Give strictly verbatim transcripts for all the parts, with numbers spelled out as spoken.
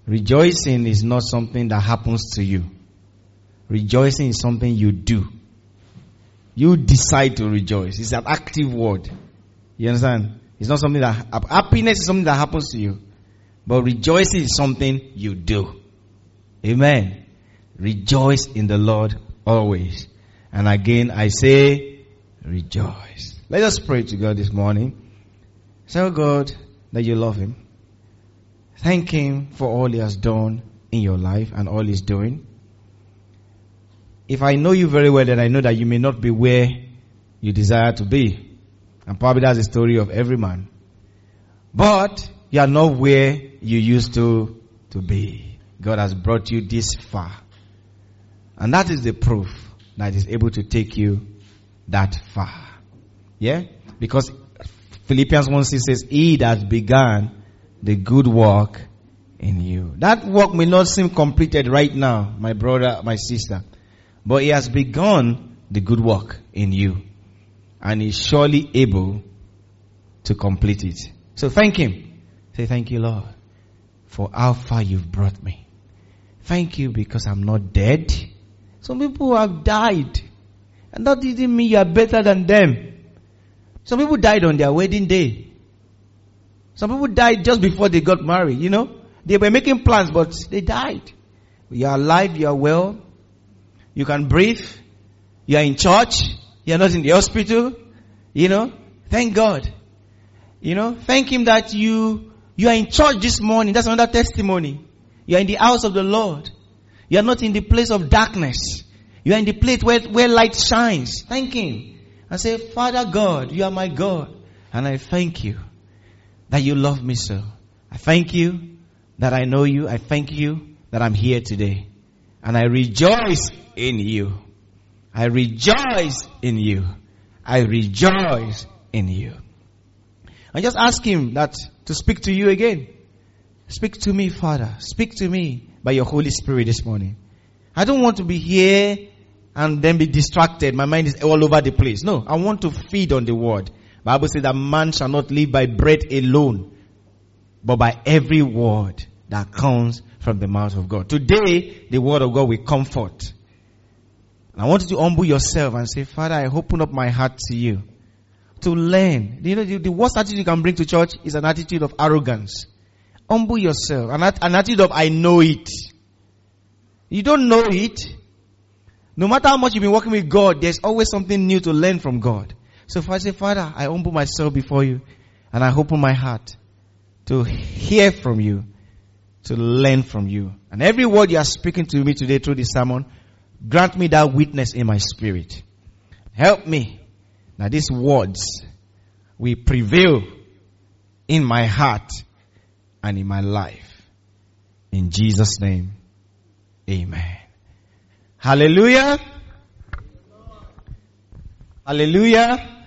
Rejoicing is not something that happens to you. Rejoicing is something you do. You decide to rejoice. It's an active word. You understand? It's not something that, happiness is something that happens to you. But rejoicing is something you do. Amen. Rejoice in the Lord always. And again, I say, rejoice. Let us pray to God this morning. Tell God that you love Him. Thank Him for all He has done in your life and all He's doing. If I know you very well, then I know that you may not be where you desire to be. And probably that's the story of every man. But you are not where you used to, to be. God has brought you this far. And that is the proof that He's able to take you that far. Yeah? Because Philippians one six says, He that began the good work in you. That work may not seem completed right now, my brother, my sister. But He has begun the good work in you. And He's surely able to complete it. So thank Him. Say, thank you, Lord, for how far you've brought me. Thank you because I'm not dead. Some people have died. And that didn't mean you are better than them. Some people died on their wedding day. Some people died just before they got married, you know. They were making plans, but they died. You are alive, you are well. You can breathe. You are in church. You are not in the hospital. You know. Thank God. You know. Thank Him that you, you are in church this morning. That's another testimony. You are in the house of the Lord. You are not in the place of darkness. You are in the place where, where light shines. Thank Him. And say, Father God, you are my God. And I thank you that you love me so. I thank you that I know you. I thank you that I'm here today. And I rejoice in you. I rejoice in you. I rejoice in you. I just ask Him that to speak to you again. Speak to me, Father. Speak to me by your Holy Spirit this morning. I don't want to be here and then be distracted. My mind is all over the place. No, I want to feed on the word. The Bible says that man shall not live by bread alone, but by every word that comes from the mouth of God. Today, the word of God will comfort. And I want you to humble yourself and say, Father, I open up my heart to you to learn. You know, the, the worst attitude you can bring to church is an attitude of arrogance. Humble yourself. An, an attitude of I know it. You don't know it. No matter how much you've been working with God, there's always something new to learn from God. So if I say, Father, I humble myself before you and I open my heart to hear from you, to learn from you. And every word you are speaking to me today through this sermon, grant me that witness in my spirit. Help me that these words will prevail in my heart and in my life. In Jesus' name, amen. Hallelujah. Hallelujah.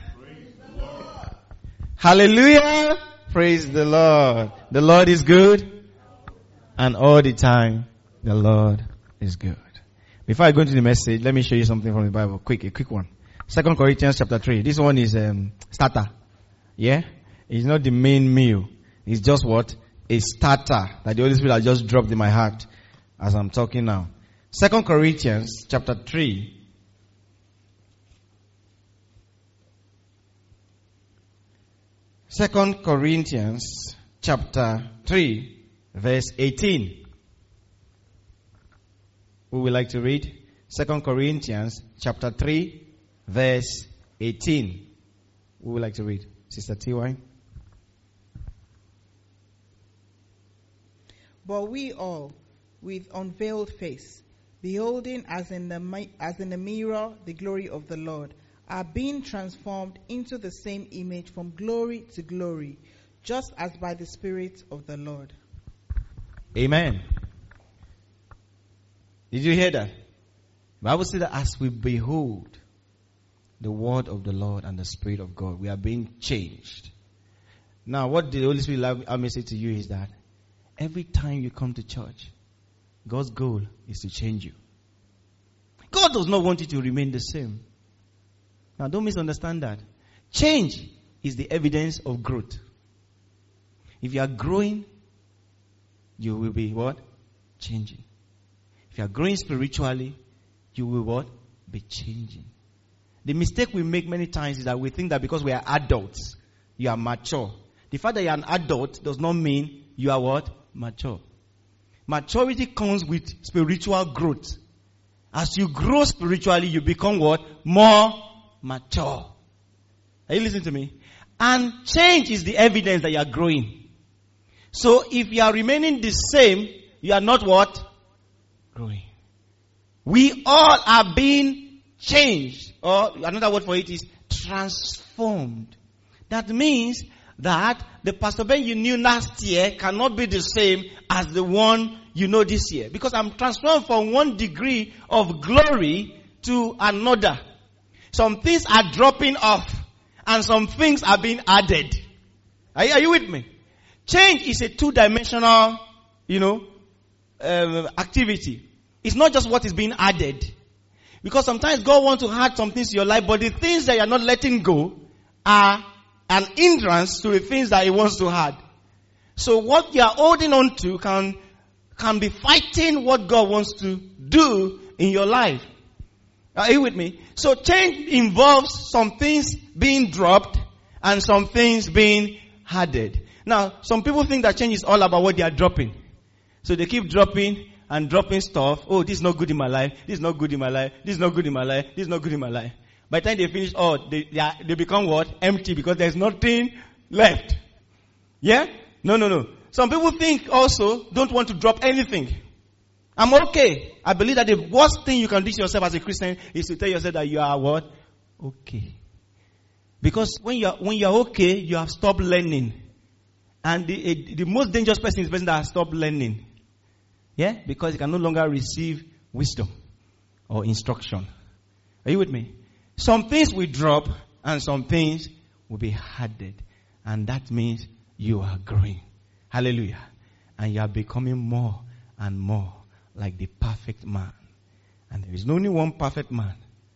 Hallelujah. Praise the Lord. The Lord is good. And all the time, the Lord is good. Before I go into the message, let me show you something from the Bible. Quick, a quick one. Second Corinthians chapter three. This one is um, starter. Yeah? It's not the main meal. It's just what? A starter that the Holy Spirit has just dropped in my heart as I'm talking now. Second Corinthians chapter three. Second Corinthians chapter three, verse eighteen. Who would like to read? Second Corinthians chapter three, verse eighteen. Who would like to read? Sister T Y. But we all, with unveiled face, beholding as in the as in a mirror the glory of the Lord, are being transformed into the same image from glory to glory, just as by the Spirit of the Lord. Amen. Did you hear that? The Bible says that as we behold the word of the Lord and the Spirit of God, we are being changed. Now, what the Holy Spirit allow me to say to you is that every time you come to church, God's goal is to change you. God does not want you to remain the same. Now, don't misunderstand that. Change is the evidence of growth. If you are growing, you will be what? Changing. If you are growing spiritually, you will what? Be changing. The mistake we make many times is that we think that because we are adults, you are mature. The fact that you are an adult does not mean you are what? Mature. Maturity comes with spiritual growth. As you grow spiritually, you become what? More mature. Are you listening to me? And change is the evidence that you are growing. So if you are remaining the same, you are not what? Growing. We all are being changed. Or another word for it is transformed. That means that the Pastor Ben you knew last year cannot be the same as the one you know this year. Because I'm transformed from one degree of glory to another. Some things are dropping off and some things are being added. Are you, are you with me? Change is a two-dimensional, you know, um, activity. It's not just what is being added. Because sometimes God wants to add some things to your life, but the things that you're not letting go are an hindrance to the things that He wants to add. So what you are holding on to can, can be fighting what God wants to do in your life. Are you with me? So change involves some things being dropped and some things being added. Now, some people think that change is all about what they are dropping. So they keep dropping and dropping stuff. Oh, this is not good in my life. This is not good in my life. This is not good in my life. This is not good in my life. By the time they finish, oh, they, they, are, they become what? Empty because there's nothing left. Yeah? No, no, no. Some people think also, don't want to drop anything. I'm okay. I believe that the worst thing you can do to yourself as a Christian is to tell yourself that you are what? Okay. Because when you are, when you are okay, you have stopped learning. And the, a, the most dangerous person is the person that has stopped learning. Yeah? Because he can no longer receive wisdom or instruction. Are you with me? Some things will drop and some things will be added. And that means you are growing. Hallelujah. And you are becoming more and more like the perfect man. And there is only one perfect man.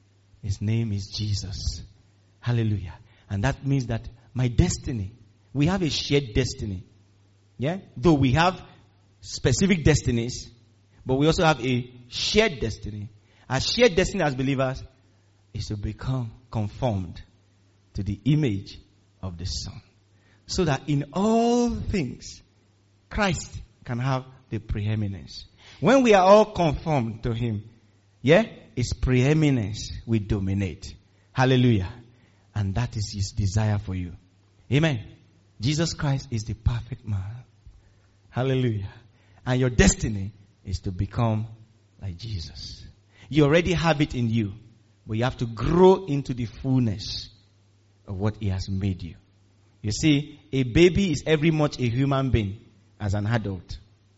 His name is Jesus. Hallelujah. And that means that my destiny, we have a shared destiny. Yeah? Though we have specific destinies, but we also have a shared destiny. Our shared destiny as believers is to become conformed to the image of the Son. So that in all things, Christ can have the preeminence. When we are all conformed to Him, yeah, His preeminence will dominate. Hallelujah. And that is His desire for you. Amen. Jesus Christ is the perfect man. Hallelujah. And your destiny is to become like Jesus. You already have it in you, but you have to grow into the fullness of what He has made you. You see, a baby is every much a human being as an adult.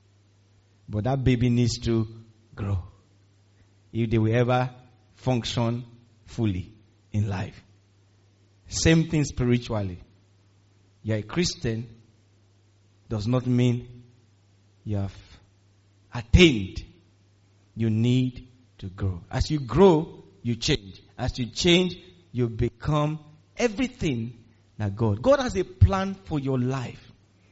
But that baby needs to grow if they will ever function fully in life. Same thing spiritually. You're a Christian does not mean you have attained. You need to grow. As you grow, you change. As you change, you become everything that God. God has a plan for your life.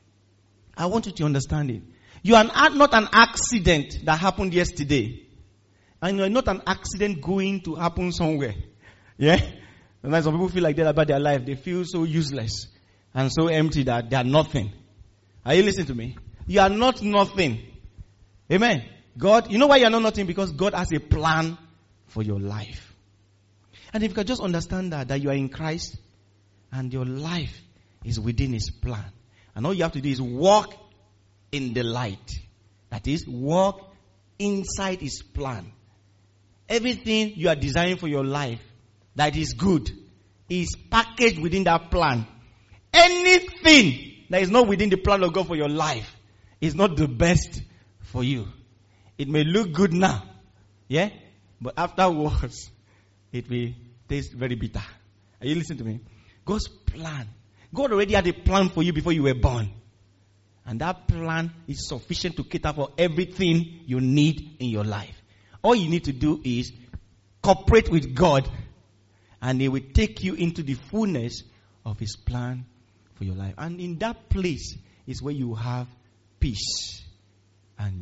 I want you to understand it. You are not an accident that happened yesterday. And you are not an accident going to happen somewhere. Yeah? Sometimes some people feel like that about their life. They feel so useless and so empty that they are nothing. Are you listening to me? You are not nothing. Amen. God, you know why you are not nothing? Because God has a plan for your life. And if you can just understand that, that you are in Christ and your life is within His plan. And all you have to do is walk in the light. That is, walk inside His plan. Everything you are designing for your life that is good is packaged within that plan. Anything that is not within the plan of God for your life is not the best for you. It may look good now, yeah, but afterwards it will taste very bitter. Are you listening to me? God's plan. God already had a plan for you before you were born. And that plan is sufficient to cater for everything you need in your life. All you need to do is cooperate with God, and He will take you into the fullness of His plan for your life. And in that place is where you have peace.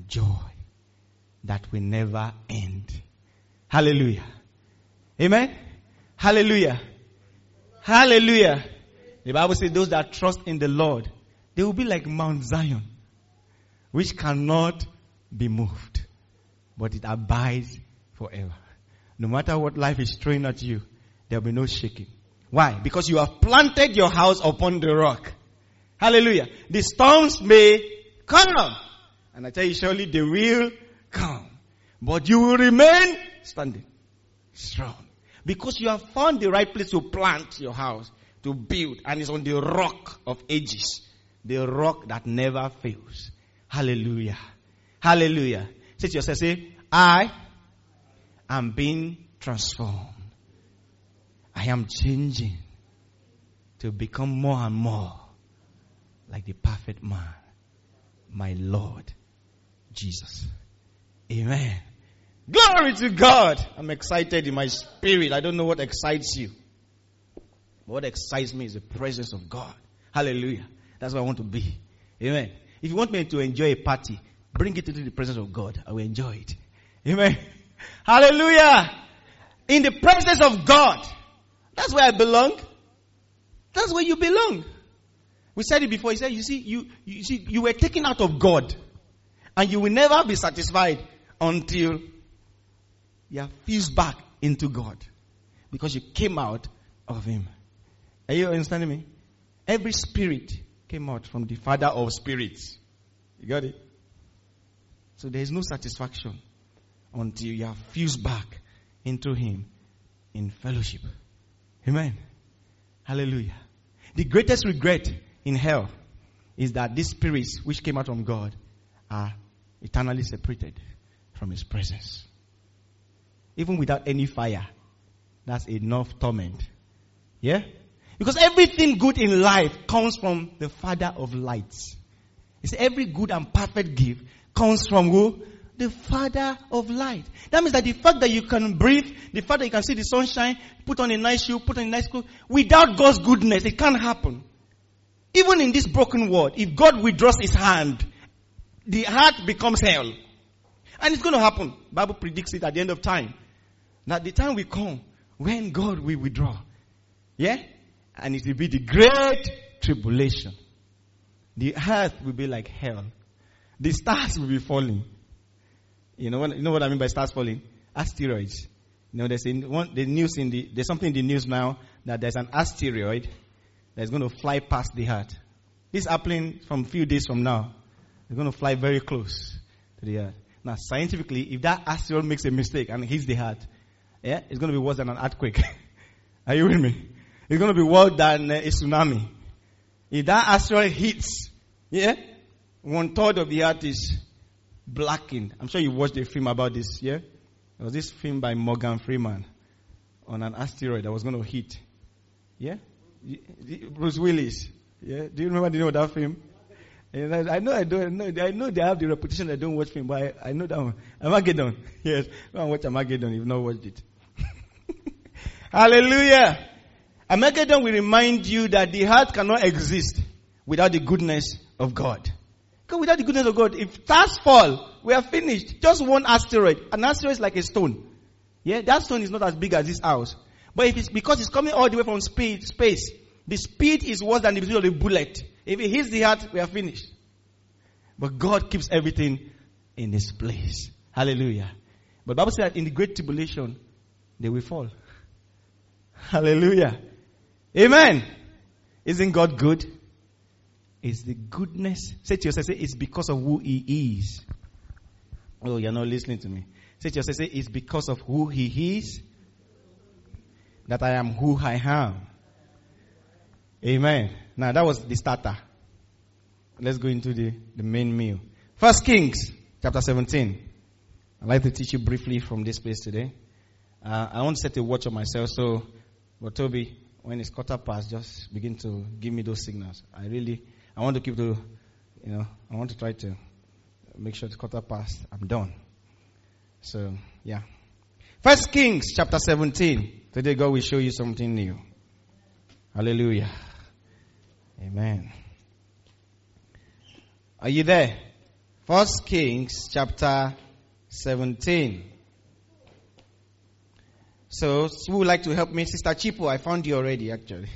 joy that will never end. Hallelujah. Amen. Hallelujah. Hallelujah. The Bible says those that trust in the Lord, they will be like Mount Zion, which cannot be moved, but it abides forever. No matter what life is throwing at you, there will be no shaking. Why? Because you have planted your house upon the rock. Hallelujah. The storms may come, and I tell you, surely they will come, but you will remain standing strong, because you have found the right place to plant your house, to build, and it's on the rock of ages, the rock that never fails. Hallelujah. Hallelujah. Say to yourself, say, I am being transformed. I am changing to become more and more like the perfect man, my Lord Jesus. Amen. Glory to God. I'm excited in my spirit. I don't know what excites you. But what excites me is the presence of God. Hallelujah. That's what I want to be. Amen. If you want me to enjoy a party, bring it into the presence of God. I will enjoy it. Amen. Hallelujah. In the presence of God. That's where I belong. That's where you belong. We said it before. He said, you see, you, you see, you were taken out of God, and you will never be satisfied until you are fused back into God, because you came out of Him. Are you understanding me? Every spirit came out from the Father of spirits. You got it? So there is no satisfaction until you are fused back into Him in fellowship. Amen. Hallelujah. The greatest regret in hell is that these spirits which came out from God are eternally separated from His presence. Even without any fire, that's enough torment. Yeah? Because everything good in life comes from the Father of lights. It's every good and perfect gift comes from who? The Father of light. That means that the fact that you can breathe, the fact that you can see the sunshine, put on a nice shoe, put on a nice clothes, without God's goodness, it can't happen. Even in this broken world, if God withdraws His hand, the heart becomes hell. And it's going to happen. The Bible predicts it at the end of time. Now the time will come when God will withdraw. Yeah? And it will be the great tribulation. The earth will be like hell. The stars will be falling. You know what, you know what I mean by stars falling? Asteroids. You know, there's in one, the news in the, there's something in the news now that there's an asteroid that's going to fly past the earth. This is happening from a few days from now. It's going to fly very close to the earth. Now, scientifically, if that asteroid makes a mistake and hits the earth, yeah, it's going to be worse than an earthquake. Are you with me? It's going to be worse than a tsunami. If that asteroid hits, yeah, one third of the earth is blackened. I'm sure you watched a film about this, yeah? There was this film by Morgan Freeman on an asteroid that was going to hit. Yeah? Bruce Willis. Yeah? Do you remember the name of that film? And I know I don't know. I know they have the reputation that I don't watch film, but I, I know that one. Armageddon. Yes. Go and watch Armageddon if you've not watched it. Hallelujah. Armageddon will remind you that the heart cannot exist without the goodness of God. Because without the goodness of God, if stars fall, we are finished. Just one asteroid. An asteroid is like a stone. Yeah, that stone is not as big as this house. But if it's because it's coming all the way from speed, space, the speed is worse than the speed of a bullet. If it hits the earth, we are finished. But God keeps everything in His place. Hallelujah. But the Bible says that in the great tribulation, they will fall. Hallelujah. Amen. Isn't God good? It's the goodness. Say to yourself, say, it's because of who He is. Oh, you're not listening to me. Say to yourself, say, it's because of who He is that I am who I am. Amen. Now that was the starter. Let's go into the, the main meal. First Kings chapter seventeen. I'd like to teach you briefly from this place today. Uh, I want to set a watch on myself, so but Toby, when it's quarter past, just begin to give me those signals. I really, I want to keep the, you know, I want to try to make sure it's quarter past. I'm done. So, yeah. First Kings chapter seventeen. Today God will show you something new. Hallelujah. Amen. Are you there? First Kings chapter seventeen. So, who would like to help me? Sister Chipo, I found you already, actually.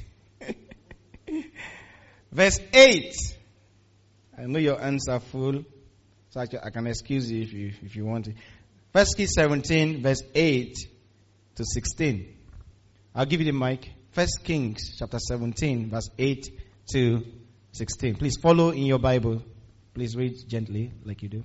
Verse eight. I know your hands are full, so I can excuse you if you, if you want to. First Kings seventeen, verse eight to sixteen. I'll give you the mic. First Kings chapter seventeen, verse eight to sixteen. Please follow in your Bible. Please read gently, like you do.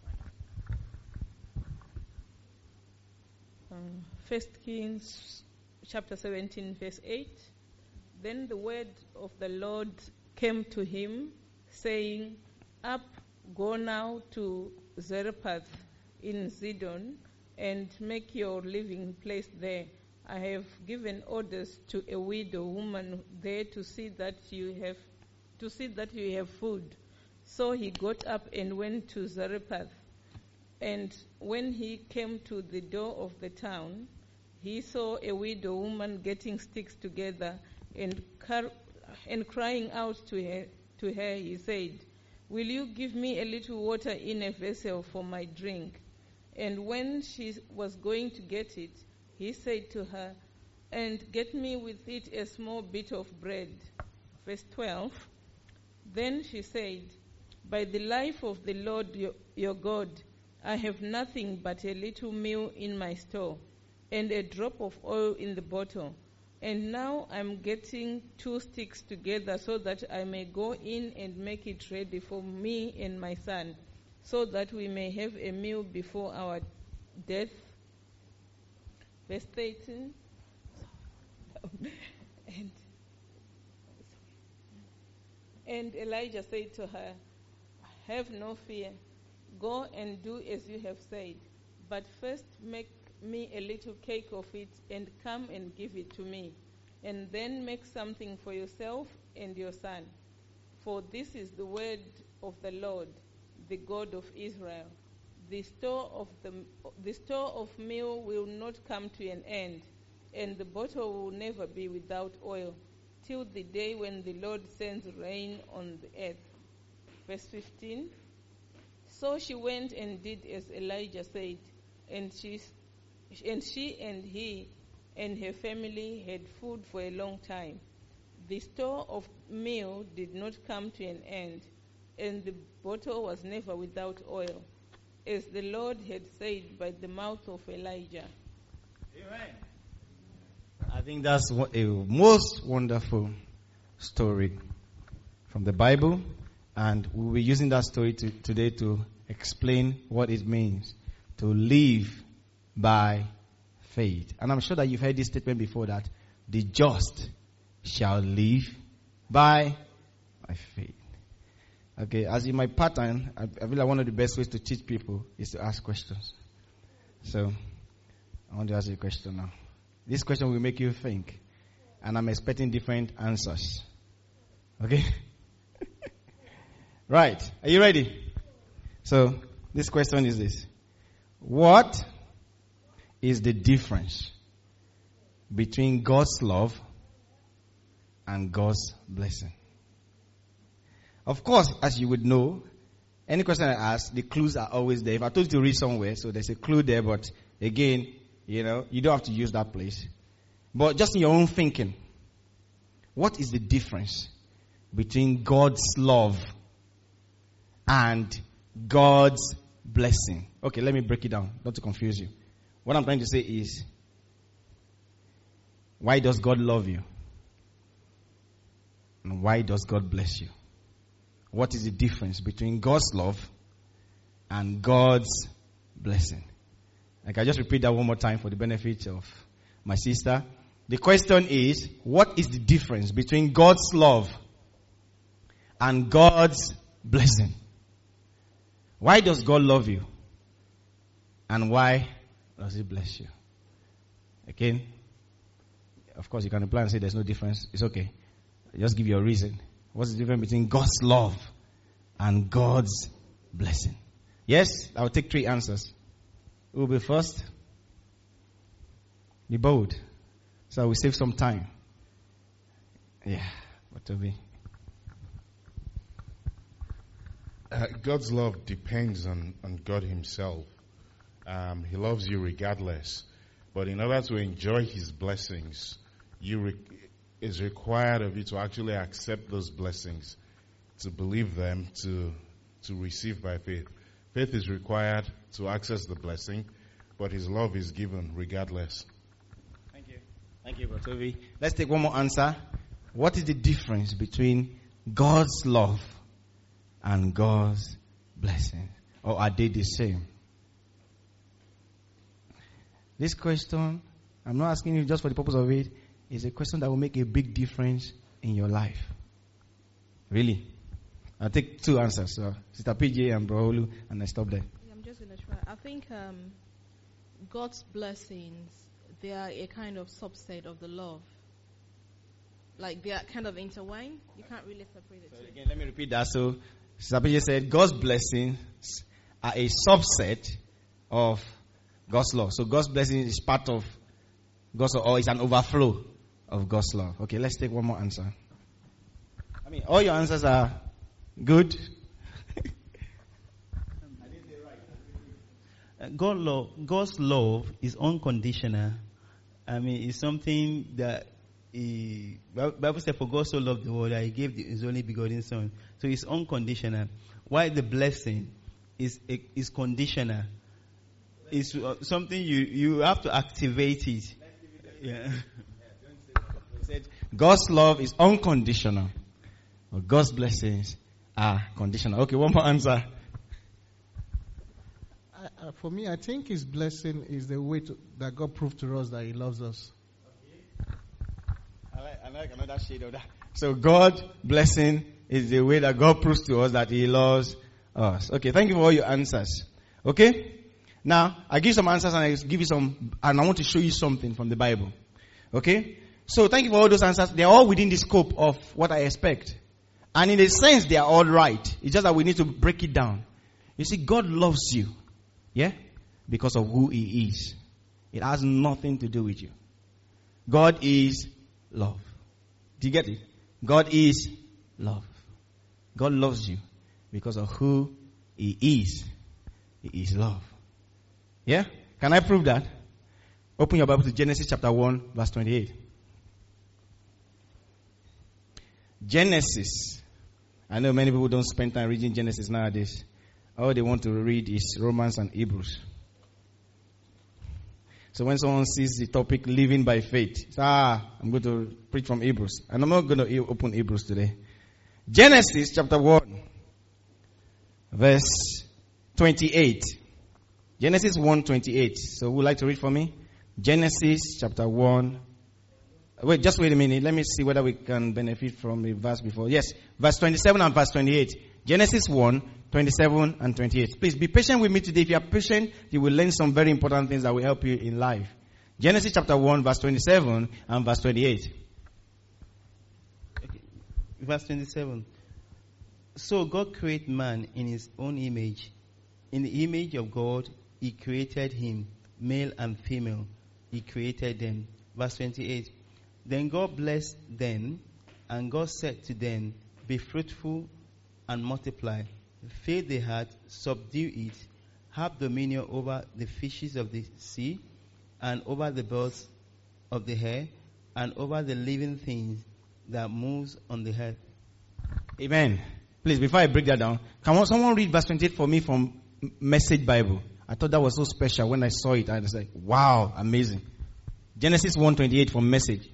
Um, First Kings chapter seventeen, verse eight. Then the word of the Lord came to him, saying, Up, go now to Zarephath in Zidon, and make your living place there. I have given orders to a widow woman there to see that you have to see that you have food. So he got up and went to Zarephath. And when he came to the door of the town, he saw a widow woman getting sticks together and car- and crying out to her. To her he said, Will you give me a little water in a vessel for my drink? And when she was going to get it, he said to her, And get me with it a small bit of bread. Verse twelve. Then she said, By the life of the Lord your, your God, I have nothing but a little meal in my store, and a drop of oil in the bottle. And now I'm getting two sticks together so that I may go in and make it ready for me and my son, so that we may have a meal before our death. Verse thirteen. and, and Elijah said to her, Have no fear. Go and do as you have said. But first make me a little cake of it and come and give it to me. And then make something for yourself and your son. For this is the word of the Lord, the God of Israel. The store of the, the store of meal will not come to an end, and the bottle will never be without oil, till the day when the Lord sends rain on the earth. Verse fifteen. So she went and did as Elijah said, and she, and she and he and her family had food for a long time. The store of meal did not come to an end, and the bottle was never without oil, as the Lord had said by the mouth of Elijah. Amen. I think that's a most wonderful story from the Bible, and we'll be using that story to, today to explain what it means to live by faith. And I'm sure that you've heard this statement before, that the just shall live by, by faith. Okay, as in my pattern, I, I feel like one of the best ways to teach people is to ask questions. So, I want to ask you a question now. This question will make you think, and I'm expecting different answers. Okay? Right, are you ready? So, this question is this. What is the difference between God's love and God's blessing? Of course, as you would know, any question I ask, the clues are always there. If I told you to read somewhere, so there's a clue there, but again, you know, you don't have to use that place. But just in your own thinking, what is the difference between God's love and God's blessing? Okay, let me break it down, not to confuse you. What I'm trying to say is, why does God love you? And why does God bless you? What is the difference between God's love and God's blessing? Like, I just repeat that one more time for the benefit of my sister. The question is, what is the difference between God's love and God's blessing? Why does God love you? And why does He bless you? Again, of course you can reply and say there's no difference. It's okay. Just give your reason. What's the difference between God's love and God's blessing? Yes, I'll take three answers. Who will be first? Be bold. So we save some time. Yeah, what to be? Uh, God's love depends on, on God himself. Um, he loves you regardless. But in order to enjoy his blessings, you re- is required of you to actually accept those blessings, to believe them, to to receive by faith. Faith is required to access the blessing, but his love is given regardless. Thank you. Thank you, Brother Toby. Let's take one more answer. What is the difference between God's love and God's blessing? Or are they the same? This question, I'm not asking you just for the purpose of it, is a question that will make a big difference in your life. Really. I'll take two answers. So, Sister P J and Bro Olu, and I stop there. Yeah, I'm just going to try. I think um, God's blessings, they are a kind of subset of the love. Like they are kind of intertwined. You can't really separate the So two. again, let me repeat that. So, Sister P J said God's blessings are a subset of God's love. So God's blessing is part of God's love, or it's an overflow of God's love. Okay, let's take one more answer. I mean, all your answers are good. God love, God's love is unconditional. I mean, it's something that He, Bible says, for God so loved the world that He gave His only begotten Son. So it's unconditional. While the blessing is is conditional. It's uh, something you you have to activate it. Yeah. God's love is unconditional, but God's blessings are conditional. Okay, one more answer. Uh, for me, I think His blessing is the way to, that God proved to us that He loves us. I like, I like another shade of that. So God's blessing is the way that God proves to us that He loves us. Okay, thank you for all your answers. Okay? Now, I give some answers and I give you some, and I want to show you something from the Bible. Okay? So thank you for all those answers. They are all within the scope of what I expect. And in a sense, they are all right. It's just that we need to break it down. You see, God loves you. Yeah? Because of who He is. It has nothing to do with you. God is love. Do you get it? God is love. God loves you because of who He is. He is love. Yeah? Can I prove that? Open your Bible to Genesis chapter one, verse twenty-eight. Genesis. I know many people don't spend time reading Genesis nowadays. All they want to read is Romans and Hebrews. So when someone sees the topic living by faith, it's, ah, I'm going to preach from Hebrews. And I'm not going to open Hebrews today. Genesis chapter one, verse twenty-eight. Genesis one twenty-eight. So who would like to read for me? Genesis chapter one. Wait, just wait a minute. Let me see whether we can benefit from the verse before. Yes, verse twenty-seven and verse twenty-eight. Genesis one, twenty-seven and twenty-eight. Please be patient with me today. If you are patient, you will learn some very important things that will help you in life. Genesis chapter one, verse twenty-seven and verse twenty-eight. Okay. Verse twenty-seven. So God created man in His own image. In the image of God, He created him. Male and female, He created them. Verse twenty-eight. Then God blessed them, and God said to them, be fruitful and multiply. Fill the earth, subdue it, have dominion over the fishes of the sea, and over the birds of the air, and over the living things that moves on the earth. Amen. Please, before I break that down, can someone read verse twenty-eight for me from Message Bible? I thought that was so special when I saw it. I was like, wow, amazing. Genesis one twenty-eight from Message.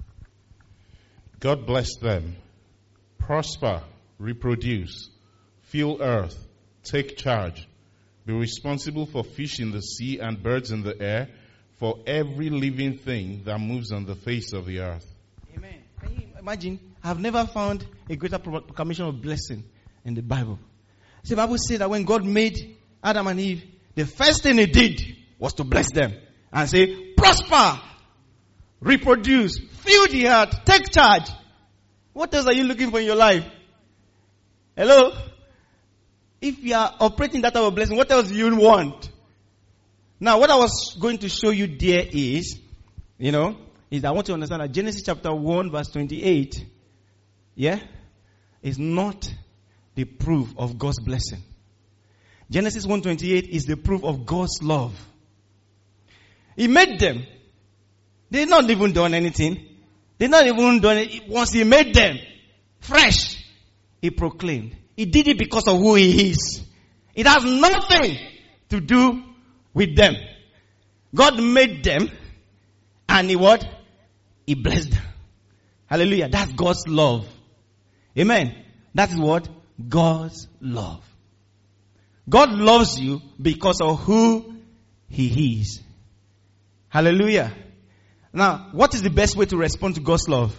God blessed them. Prosper, reproduce, fill earth, take charge, be responsible for fish in the sea and birds in the air, for every living thing that moves on the face of the earth. Amen. Can you imagine? I've never found a greater proclamation of blessing in the Bible. See, the Bible says that when God made Adam and Eve, the first thing He did was to bless them and say, prosper, reproduce, fill the earth, take charge. What else are you looking for in your life? Hello? If you are operating that type of blessing, what else do you want? Now, what I was going to show you there is, you know, is that I want you to understand that Genesis chapter one verse twenty-eight, yeah, is not the proof of God's blessing. Genesis one twenty-eight is the proof of God's love. He made them. They've not even done anything. They've not even done it. Once he made them fresh, he proclaimed. He did it because of who he is. It has nothing to do with them. God made them and he what? He blessed them. Hallelujah. That's God's love. Amen. That is what? God's love. God loves you because of who he is. Hallelujah. Now, what is the best way to respond to God's love?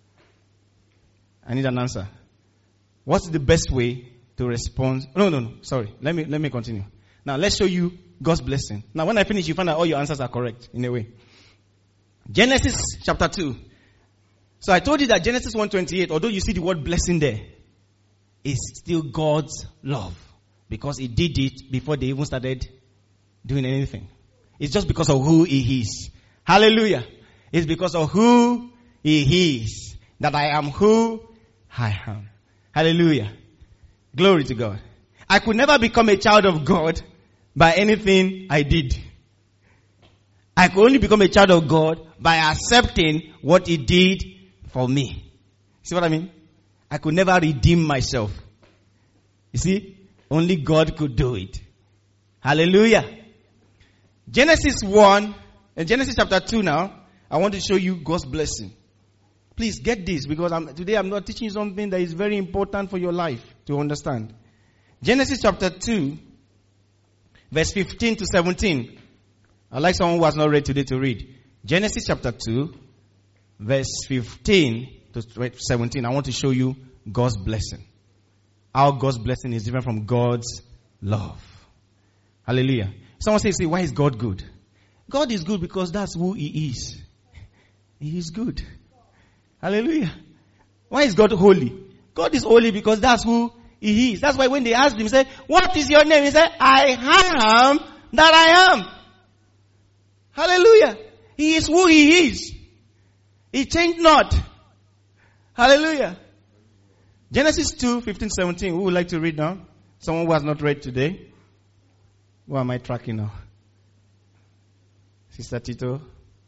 I need an answer. What's the best way to respond? No, no, no. Sorry. Let me, let me continue. Now, let's show you God's blessing. Now, when I finish, you find out all your answers are correct in a way. Genesis chapter two. So I told you that Genesis one twenty-eight, although you see the word blessing there, is still God's love. Because he did it before they even started doing anything. It's just because of who he is. Hallelujah. It's because of who he is that I am who I am. Hallelujah. Glory to God. I could never become a child of God by anything I did. I could only become a child of God by accepting what he did for me. See what I mean? I could never redeem myself. You see? Only God could do it. Hallelujah. Genesis one, and Genesis chapter two now, I want to show you God's blessing. Please get this, because I'm, today I'm not teaching you something that is very important for your life to understand. Genesis chapter two, verse fifteen to seventeen. I'd like someone who has not read today to read. Genesis chapter two, verse fifteen to seventeen. I want to show you God's blessing. How God's blessing is different from God's love. Hallelujah. Someone says, why is God good? God is good because that's who he is. He is good. Hallelujah. Why is God holy? God is holy because that's who he is. That's why when they asked him, he said, what is your name? He said, I am that I am. Hallelujah. He is who he is. He changed not. Hallelujah. Genesis two, fifteen, seventeen. Who would like to read now? Someone who has not read today. Who am I tracking now? Sister Tito.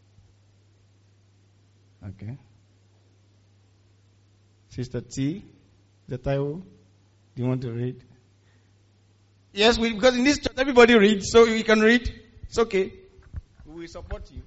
Okay. Sister T. The Taiwo. Do you want to read? Yes, we, because in this church everybody reads, so we can read. It's okay. We will support you.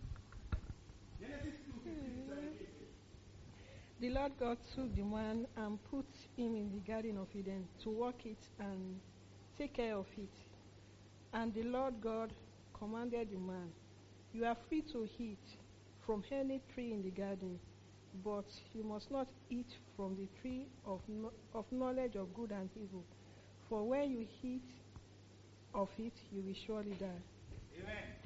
The Lord God took the man and put him in the Garden of Eden to work it and take care of it. And the Lord God commanded the man, you are free to eat from any tree in the garden, but you must not eat from the tree of no, of knowledge of good and evil. For when you eat of it, you will surely die.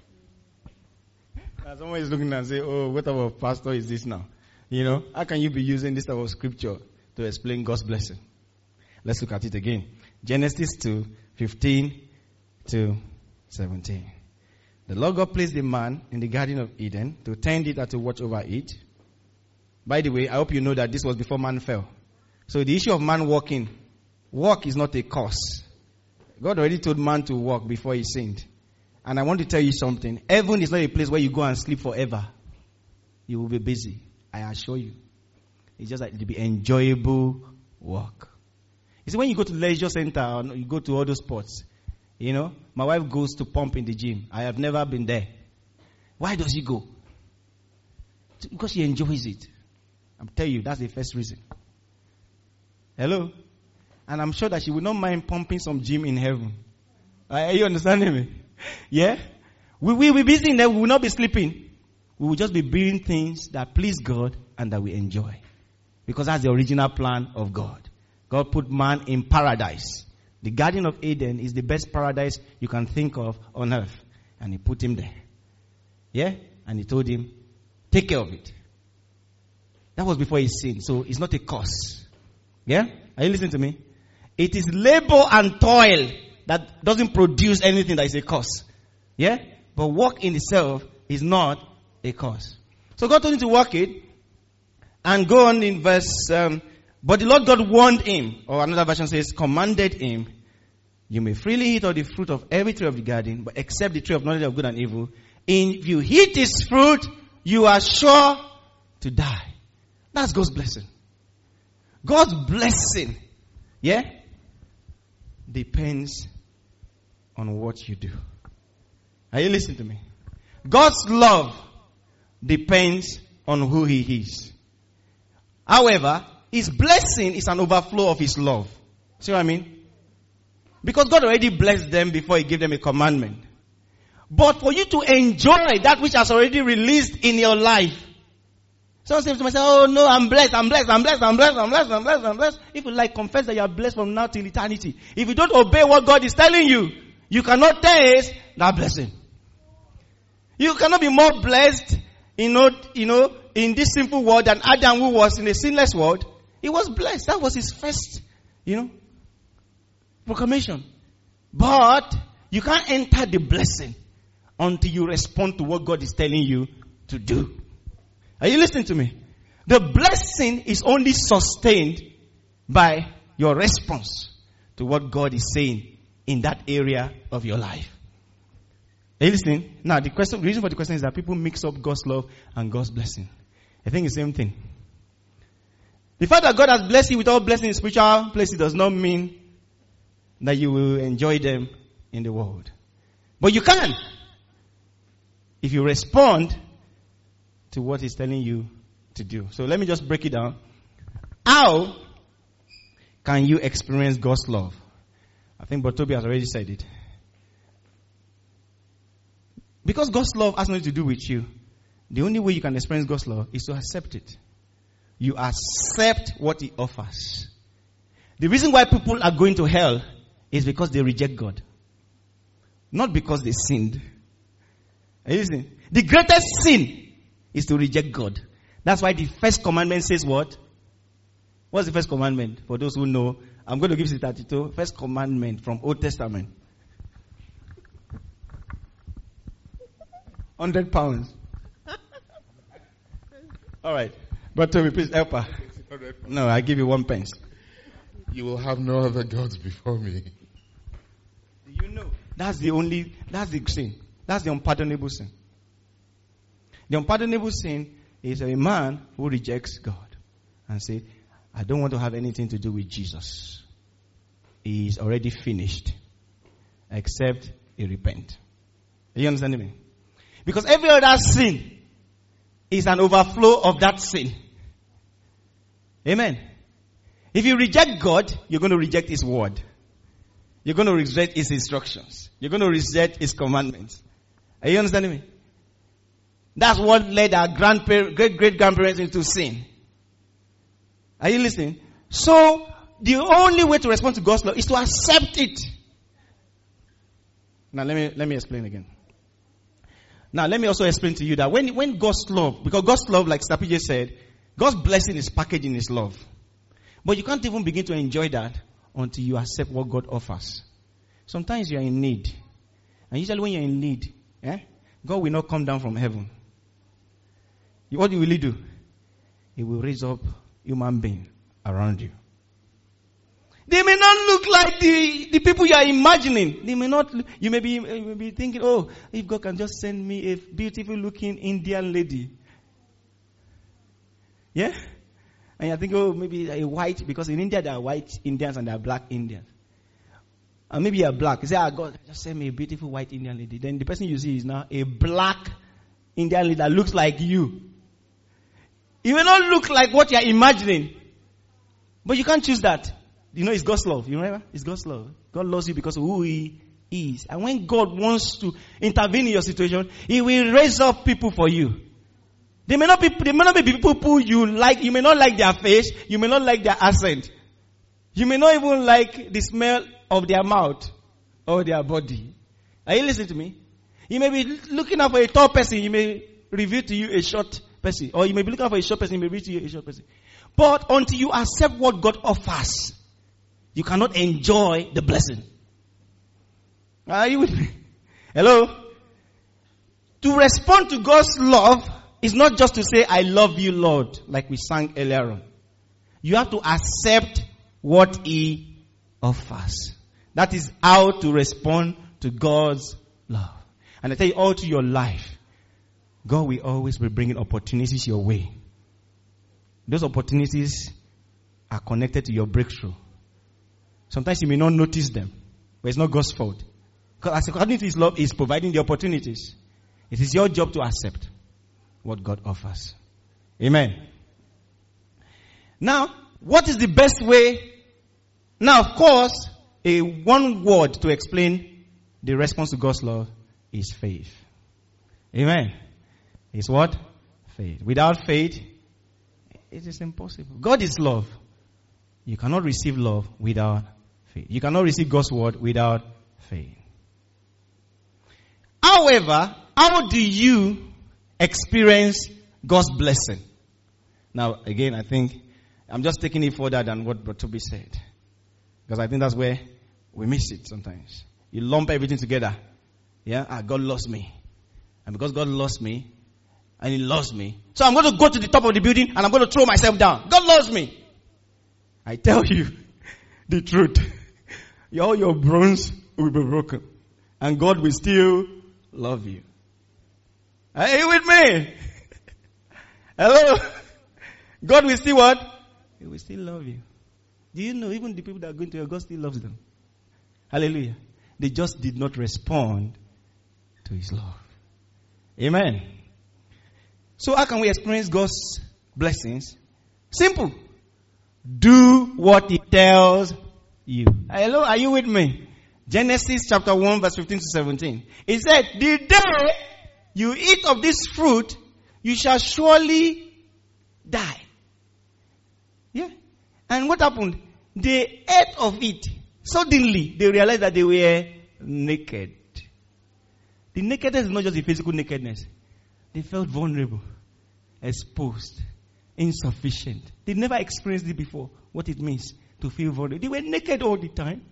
Amen. Now someone is looking and say, oh, what type of pastor is this now? You know, how can you be using this type of scripture to explain God's blessing? Let's look at it again. Genesis two, fifteen to seventeen. The Lord God placed the man in the Garden of Eden to tend it and to watch over it. By the way, I hope you know that this was before man fell. So the issue of man walking, walk is not a curse. God already told man to walk before he sinned. And I want to tell you something. Heaven is not a place where you go and sleep forever. You will be busy. I assure you. It's just like it'll be enjoyable work. You see, when you go to leisure center or you go to all those sports, you know, my wife goes to pump in the gym. I have never been there. Why does she go? Because she enjoys it. I'm telling you, that's the first reason. Hello? And I'm sure that she will not mind pumping some gym in heaven. Are you understanding me? Yeah? We will be busy in there. We will not be sleeping. We will just be doing things that please God and that we enjoy. Because that's the original plan of God. God put man in paradise. The Garden of Eden is the best paradise you can think of on earth. And he put him there. Yeah? And he told him, take care of it. That was before he sinned. So it's not a curse. Yeah? Are you listening to me? It is labor and toil that doesn't produce anything that is a curse. Yeah? But work in itself is not a curse. So God told him to work it. And go on in verse um, But the Lord God warned him, or another version says, commanded him, you may freely eat of the fruit of every tree of the garden, but except the tree of knowledge of good and evil. And if you eat this fruit, you are sure to die. That's God's blessing. God's blessing, yeah, depends on what you do. Are you listening to me? God's love depends on who He is. However, His blessing is an overflow of His love. See what I mean? Because God already blessed them before He gave them a commandment. But for you to enjoy that which has already released in your life. Someone says to myself, oh no, I'm blessed, I'm blessed, I'm blessed, I'm blessed, I'm blessed, I'm blessed, I'm blessed. If you like, confess that you are blessed from now till eternity. If you don't obey what God is telling you, you cannot taste that blessing. You cannot be more blessed, you know, you know, in this simple world than Adam, who was in a sinless world. He was blessed. That was his first, you know, proclamation. But you can't enter the blessing until you respond to what God is telling you to do. Are you listening to me? The blessing is only sustained by your response to what God is saying in that area of your life. Are you listening? Now, the question, the reason for the question is that people mix up God's love and God's blessing. I think it's the same thing. The fact that God has blessed you with all blessings in spiritual places does not mean that you will enjoy them in the world. But you can, if you respond to what He's telling you to do. So let me just break it down. How can you experience God's love? I think Botobi has already said it. Because God's love has nothing to do with you, the only way you can experience God's love is to accept it. You accept what He offers. The reason why people are going to hell is because they reject God. Not because they sinned. Are you listening? The greatest sin is to reject God. That's why the first commandment says what? What's the first commandment? For those who know, I'm going to give you thirty-two. First commandment from Old Testament. Hundred pounds. All right. But Tommy, please help her. No, I give you one pence. You will have no other gods before me. You know, that's the only, that's the sin. That's the unpardonable sin. The unpardonable sin is a man who rejects God and says, I don't want to have anything to do with Jesus. He is already finished. Except he repent. Are you understanding me? Because every other sin is an overflow of that sin. Amen. If you reject God, you're going to reject His word. You're going to reject His instructions. You're going to reject His commandments. Are you understanding me? That's what led our grandparents, great great grandparents into sin. Are you listening? So, the only way to respond to God's love is to accept it. Now, let me, let me explain again. Now, let me also explain to you that when, when God's love, because God's love, like Sapije said, God's blessing is packaged in His love. But you can't even begin to enjoy that until you accept what God offers. Sometimes you are in need. And usually when you're in need, eh, God will not come down from heaven. What will He do? He will raise up human beings around you. They may not look like the, the people you are imagining. They may not, you may be, you may be thinking, oh, if God can just send me a beautiful looking Indian lady. Yeah? And you're thinking, oh, maybe a white, because in India there are white Indians and there are black Indians. And maybe you're black. You say, ah, God, just send me a beautiful white Indian lady. Then the person you see is now a black Indian lady that looks like you. It may not look like what you're imagining. But you can't choose that. You know, it's God's love. You remember? It's God's love. God loves you because of who He is. And when God wants to intervene in your situation, He will raise up people for you. They may not be, they may not be people who you like. You may not like their face. You may not like their accent. You may not even like the smell of their mouth or their body. Are you listening to me? You may be looking out for a tall person. He may reveal to you a short person. Or you may be looking out for a short person. He may reveal to you a short person. But until you accept what God offers, you cannot enjoy the blessing. Are you with me? Hello? To respond to God's love is not just to say, I love you, Lord, like we sang earlier on. You have to accept what he offers. That is how to respond to God's love. And I tell you, all through your life, God will always be bringing opportunities your way. Those opportunities are connected to your breakthrough. Sometimes you may not notice them, but it's not God's fault. Because according to His love, He's providing the opportunities. It is your job to accept what God offers. Amen. Now, what is the best way? Now, of course, a one word to explain the response to God's love is faith. Amen. It's what? Faith. Without faith, it is impossible. God is love. You cannot receive love without faith. You cannot receive God's word without faith. However, how do you experience God's blessing? Now, again, I think I'm just taking it further than what Brother Toby said. Because I think that's where we miss it sometimes. You lump everything together. Yeah, ah, God loves me. And because God loves me, and He loves me, so I'm going to go to the top of the building and I'm going to throw myself down. God loves me. I tell you the truth. All your bones will be broken. And God will still love you. Are you with me? Hello? God will still what? He will still love you. Do you know even the people that are going to hell, God still loves them? Hallelujah. They just did not respond to His love. Amen. So how can we experience God's blessings? Simple. Do what He tells you. Hello, are you with me? Genesis chapter one verse fifteen to seventeen. It said, the day you eat of this fruit, you shall surely die. Yeah. And what happened? They ate of it. Suddenly, they realized that they were naked. The nakedness is not just the physical nakedness. They felt vulnerable, exposed, insufficient. They never experienced it before, what it means to feel vulnerable. They were naked all the time.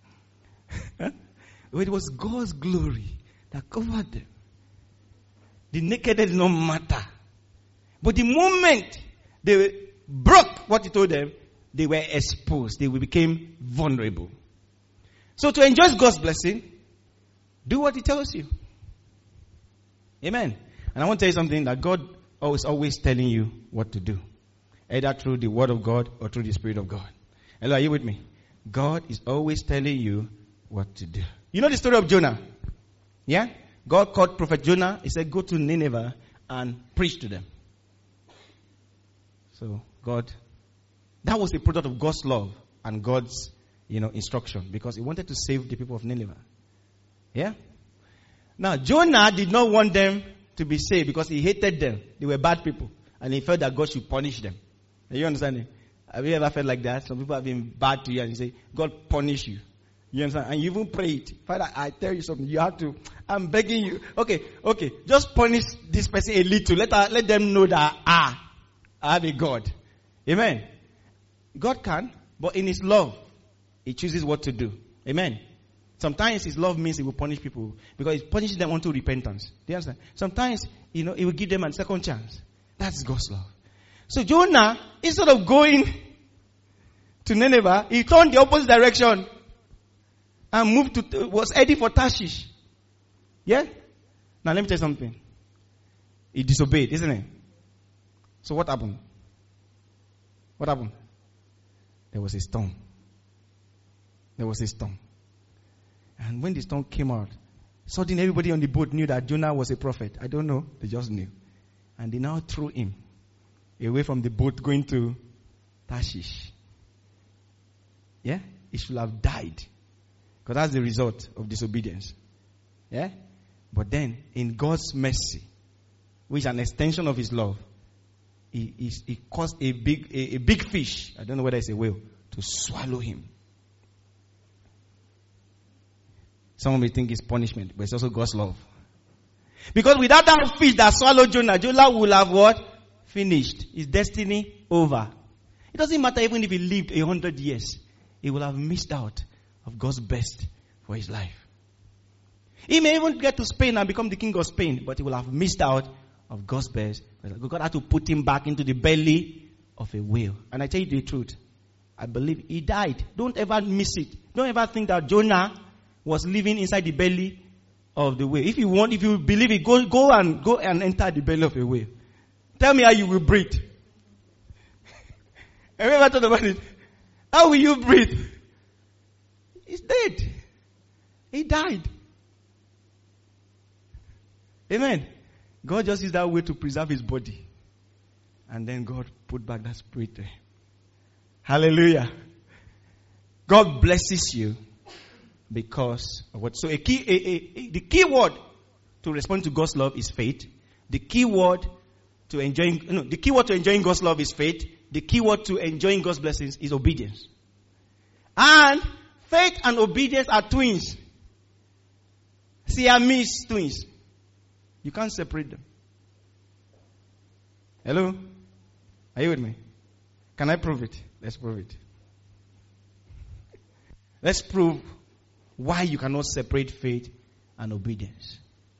It was God's glory that covered them. The nakedness did not matter. But the moment they broke what He told them, they were exposed. They became vulnerable. So to enjoy God's blessing, do what He tells you. Amen. And I want to tell you something, that God is always telling you what to do. Either through the Word of God or through the Spirit of God. Hello, are you with me? God is always telling you what to do. You know the story of Jonah? Yeah? God called Prophet Jonah. He said, go to Nineveh and preach to them. So God, that was a product of God's love and God's, you know, instruction, because He wanted to save the people of Nineveh. Yeah? Now, Jonah did not want them to be saved because he hated them. They were bad people. And he felt that God should punish them. Are you understanding? Have you ever felt like that? Some people have been bad to you and you say, God punish you. You understand? And you even pray it. Father, I tell you something. You have to, I'm begging you. Okay, okay. Just punish this person a little. Let, her, let them know that, ah, I have a God. Amen. God can, but in His love, He chooses what to do. Amen. Sometimes His love means He will punish people because He punishes them unto repentance. Do you understand? Sometimes, you know, He will give them a second chance. That's God's love. So Jonah, instead of going to Nineveh, he turned the opposite direction and moved to, was heading for Tarshish. Yeah? Now let me tell you something. He disobeyed, isn't it? So what happened? What happened? There was a storm. There was a storm. And when the storm came out, suddenly everybody on the boat knew that Jonah was a prophet. I don't know. They just knew. And they now threw him away from the boat going to Tarshish. Yeah? He should have died. Because that's the result of disobedience. Yeah? But then, in God's mercy, which is an extension of His love, He, he, he caused a big, a, a big fish, I don't know whether it's a whale, to swallow him. Someone may think it's punishment, but it's also God's love. Because without that fish that swallowed Jonah, Jonah would have what? Finished. His destiny over. It doesn't matter even if he lived a hundred years. He will have missed out of God's best for his life. He may even get to Spain and become the king of Spain, but he will have missed out of God's best. God had to put him back into the belly of a whale. And I tell you the truth. I believe he died. Don't ever miss it. Don't ever think that Jonah was living inside the belly of the whale. If you want, if you believe it, go, go and go and enter the belly of a whale. Tell me how you will breathe. Have you ever thought about it? How will you breathe? He's dead. He died. Amen. God just used that way to preserve his body. And then God put back that spirit there. Hallelujah. God blesses you because of what? So a key, a, a, a, the key word to respond to God's love is faith. The key word to enjoying, no, the key word to enjoying God's love is faith. The key word to enjoying God's blessings is obedience. And faith and obedience are twins. Siamese twins. You can't separate them. Hello? Are you with me? Can I prove it? Let's prove it. Let's prove why you cannot separate faith and obedience.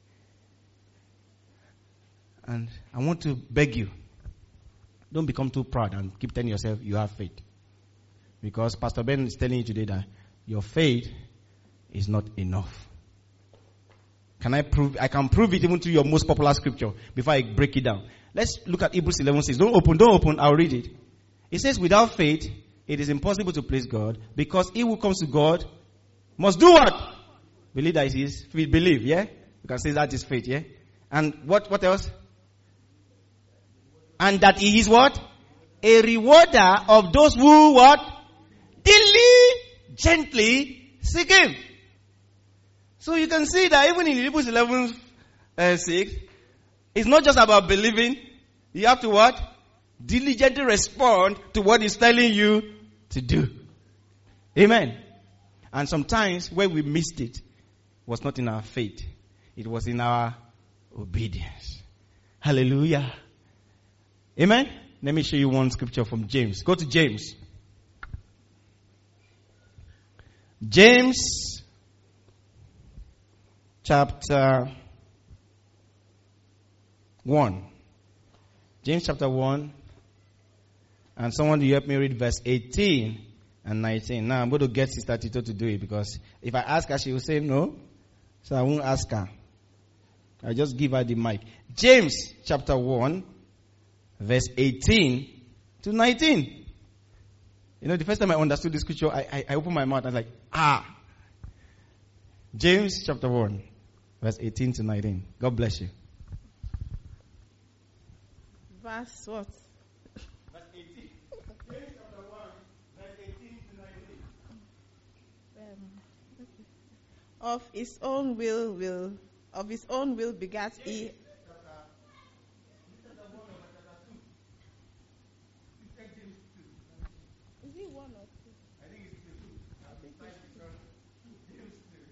And I want to beg you, don't become too proud and keep telling yourself you have faith. Because Pastor Ben is telling you today that your faith is not enough. Can I prove? I can prove it even to your most popular scripture before I break it down. Let's look at Hebrews eleven six. Don't open, don't open, I'll read it. It says, without faith, it is impossible to please God, because he who comes to God must do what? Believe that it is. Believe, yeah? You can say that is faith, yeah? And what, what else? And that he is what? A rewarder of those who what? Diligently seek him. So you can see that even in Hebrews eleven six, it's not just about believing. You have to what? Diligently respond to what he's telling you to do. Amen. And sometimes where we missed it was not in our faith. It was in our obedience. Hallelujah. Amen. Let me show you one scripture from James. Go to James. James chapter one. James chapter one. And someone will help me read verse eighteen and nineteen. Now I'm going to get Sister Tito to do it, because if I ask her, she will say no. So I won't ask her. I'll just give her the mic. James chapter one, verse eighteen to nineteen. You know, the first time I understood this scripture, I, I, I opened my mouth and I was like, ah. James chapter one, verse eighteen to nineteen. God bless you. Verse what? Verse eighteen. James chapter one, verse eighteen to nineteen. Um, of his own will, will, of his own will begat he. Is it one or two? I think it's two. I think it's two. James two.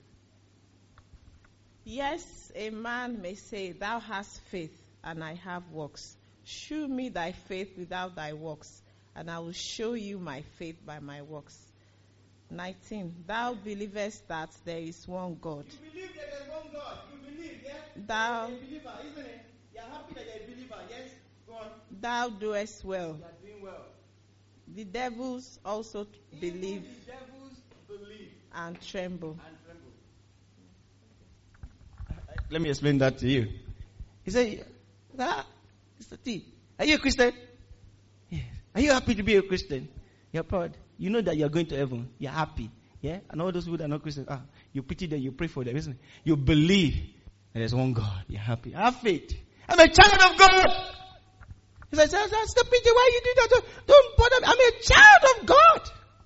Yes, a man may say, thou hast faith, and I have works. Shew me thy faith without thy works, and I will show you my faith by my works. nineteen. Thou believest that there is one God. You believe that there is one God. You believe, yes? Thou, You're a believer, isn't it? You're happy that you're a believer, yes? Go on. thou doest well. You are doing well. The devils also believe Even the devils believe and tremble. and tremble. Let me explain that to you. He said, ah, Mister T, are you a Christian? Yes. Are you happy to be a Christian? You're proud. You know that you're going to heaven. You're happy. Yeah? And all those people that are not Christians, ah, you pity them, you pray for them, isn't it? You believe that there's one God. You're happy. Have faith. I'm a child of God. He said, that's the pity. Why you do that? Don't, don't bother me. I'm a child of God.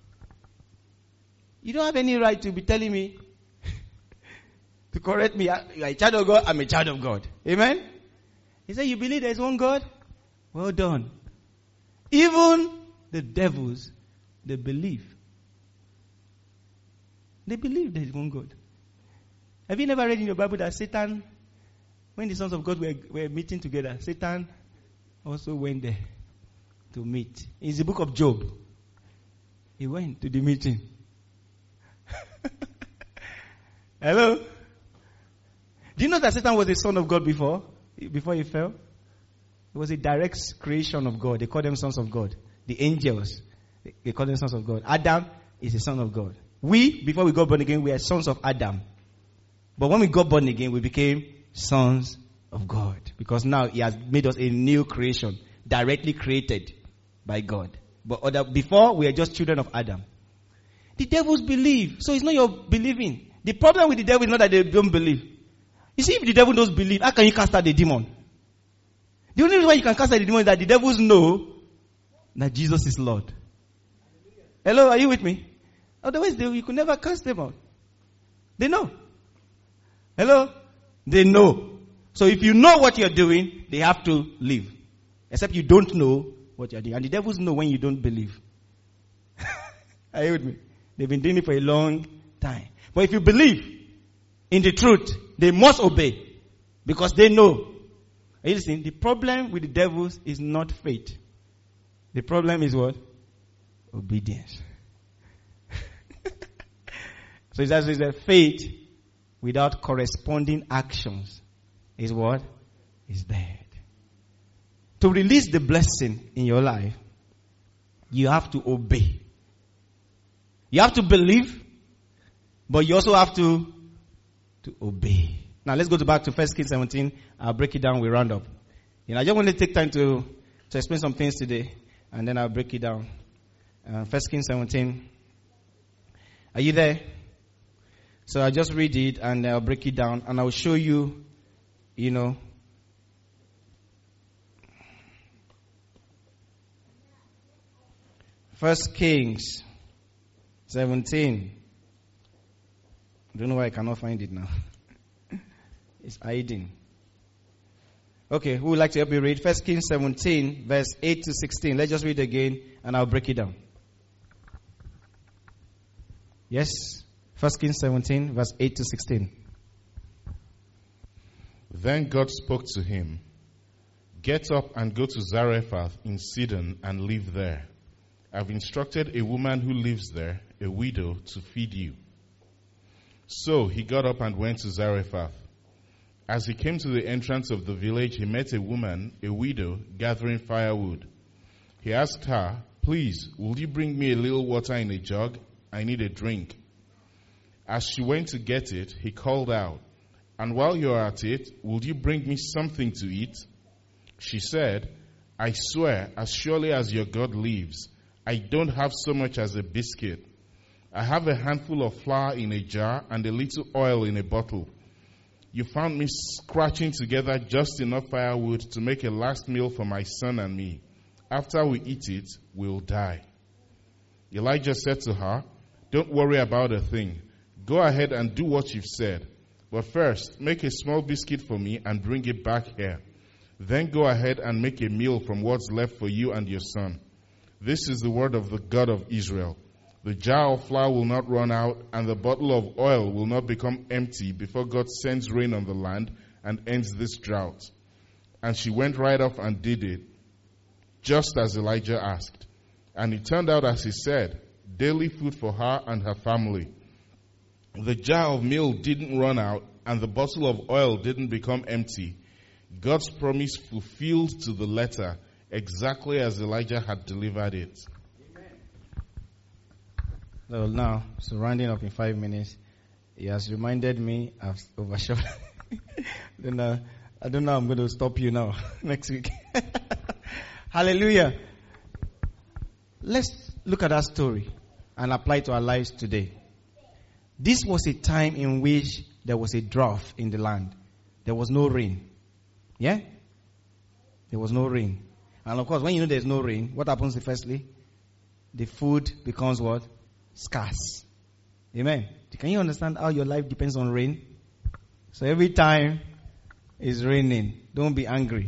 You don't have any right to be telling me to correct me. You're a child of God. I'm a child of God. Amen? He said, you believe there's one God? Well done. Even the devils, they believe. They believe there's one God. Have you never read in your Bible that Satan, when the sons of God were, were meeting together, Satan also went there to meet. In the book of Job, he went to the meeting. Hello? Do you know that Satan was a son of God before? Before he fell? It was a direct creation of God. They call them sons of God. The angels, they call them sons of God. Adam is a son of God. We, before we got born again, we are sons of Adam. But when we got born again, we became sons of God. Because now he has made us a new creation, directly created by God. But other, before, we are just children of Adam. The devils believe. So it's not your believing. The problem with the devil is not that they don't believe. You see, if the devil doesn't believe, how can you cast out the demon? The only reason why you can cast out the demon is that the devils know that Jesus is Lord. Hello, are you with me? Otherwise, they, you could never cast them out. They know. Hello? They know. So if you know what you're doing, they have to leave. Except you don't know what you're doing. And the devils know when you don't believe. Are you with me? They've been doing it for a long time. But if you believe in the truth, they must obey. Because they know. Are you listening? The problem with the devils is not faith. The problem is what? Obedience. So it says that faith without corresponding actions is what? Is dead. To release the blessing in your life, you have to obey. You have to believe, but you also have to, to obey. Now let's go to back to First Kings seventeen. I'll break it down, we round up. You know, I just want to take time to, to explain some things today, and then I'll break it down. Uh, First Kings seventeen. Are you there? So I'll just read it and I'll break it down and I'll show you, you know. First Kings seventeen. I don't know why I cannot find it now. It's hiding. Okay, who would like to help me read? First Kings seventeen, verse eight to sixteen. Let's just read again and I'll break it down. Yes? First Kings seventeen, verse eight to sixteen. Then God spoke to him, "Get up and go to Zarephath in Sidon and live there. I've instructed a woman who lives there, a widow, to feed you." So he got up and went to Zarephath. As he came to the entrance of the village, he met a woman, a widow, gathering firewood. He asked her, "Please, will you bring me a little water in a jug? I need a drink." As she went to get it, he called out, "And while you're at it, will you bring me something to eat?" She said, "I swear, as surely as your God lives, I don't have so much as a biscuit. I have a handful of flour in a jar and a little oil in a bottle. You found me scratching together just enough firewood to make a last meal for my son and me. After we eat it, we'll die." Elijah said to her, "Don't worry about a thing. Go ahead and do what you've said. But first, make a small biscuit for me and bring it back here. Then go ahead and make a meal from what's left for you and your son. This is the word of the God of Israel. The jar of flour will not run out, and the bottle of oil will not become empty before God sends rain on the land and ends this drought." And she went right off and did it, just as Elijah asked. And it turned out as he said, daily food for her and her family. The jar of meal didn't run out, and the bottle of oil didn't become empty. God's promise fulfilled to the letter, exactly as Elijah had delivered it. So now, so rounding up in five minutes, he has reminded me I've overshot. Then uh, I don't know how I'm going to stop you now next week. Hallelujah. Let's look at that story and apply it to our lives today. This was a time in which there was a drought in the land. There was no rain. Yeah? There was no rain. And of course, when you know there's no rain, what happens firstly? The food becomes what? Scarce. Amen. Can you understand how your life depends on rain? So every time it's raining, don't be angry.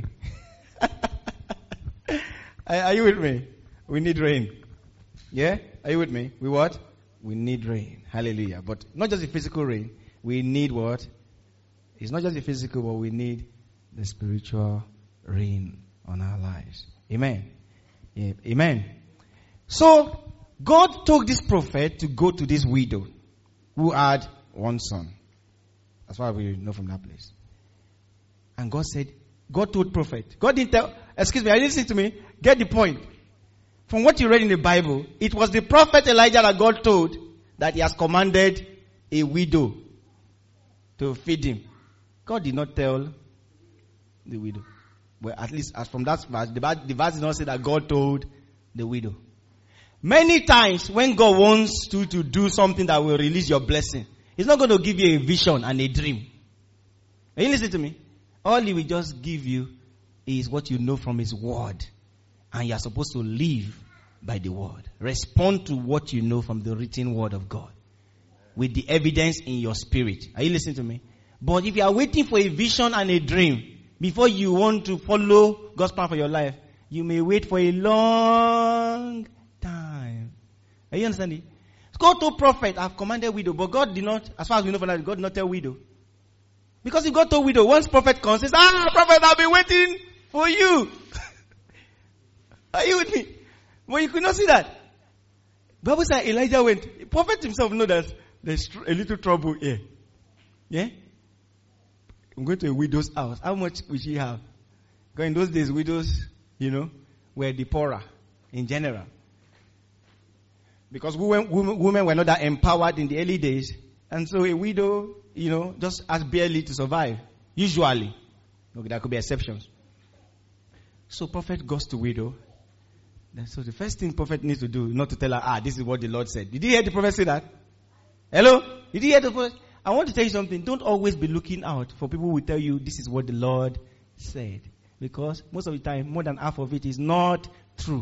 Are you with me? We need rain. Yeah? Are you with me? We what? We need rain. Hallelujah. But not just the physical rain. We need what? It's not just the physical, but we need the spiritual rain on our lives. Amen. Yeah. Amen. So, God told this prophet to go to this widow who had one son. That's why we know from that place. And God said, God told prophet. God didn't tell, excuse me, are you listening to me? Get the point. from what you read in the Bible, it was the prophet Elijah that God told that he has commanded a widow to feed him. God did not tell the widow. Well, at least as from that verse, the verse, the verse did not say that God told the widow. Many times when God wants you to do something that will release your blessing, He's not going to give you a vision and a dream. Are you listening to me? All He will just give you is what you know from His word. And you are supposed to live by the word. Respond to what you know from the written word of God. With the evidence in your spirit. Are you listening to me? But if you are waiting for a vision and a dream before you want to follow God's plan for your life, you may wait for a long time. Are you understanding? Go to prophet, I've commanded widow, but God did not, as far as we know for that, God did not tell widow. Because if God told widow, once prophet comes, says, ah, prophet, I've been waiting for you. Are you with me? But you could not see that. The Bible said Elijah went. The prophet himself knows that there's a little trouble here. Yeah? I'm going to a widow's house. How much will she have? Because in those days, widows, you know, were the poorer in general. Because women, women, women were not that empowered in the early days. And so a widow, you know, just has barely to survive. Usually. Okay, there could be exceptions. So prophet goes to widow. So the first thing prophet needs to do, not to tell her, ah, this is what the Lord said. Did you hear the prophet say that? Hello? Did you hear the prophet? I want to tell you something. Don't always be looking out for people who will tell you this is what the Lord said. Because most of the time, more than half of it is not true.